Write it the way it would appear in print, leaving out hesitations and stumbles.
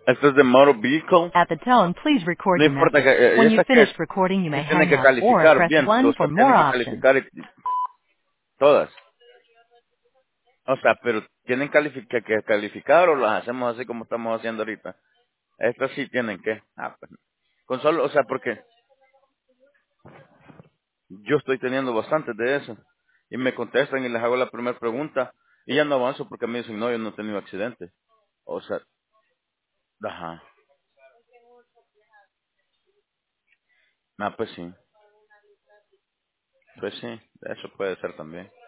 Esto es de motor vehicle. At the tone, please record No your importa message. que, When you've esa que finished recording, you sí may tienen hang que up or calificar press bien, 1 o for sea, more tienen que options. calificar todas. O sea, pero tienen que calificar o las hacemos así como estamos haciendo ahorita. Estas sí tienen que. Pues, con solo, o sea, porque yo estoy teniendo bastantes de eso. Y me contestan y les hago la primera pregunta. Y ya no avanzo porque me dicen, no, yo no he tenido accidente. O sea, ajá. Pues sí. Pues sí, eso puede ser también.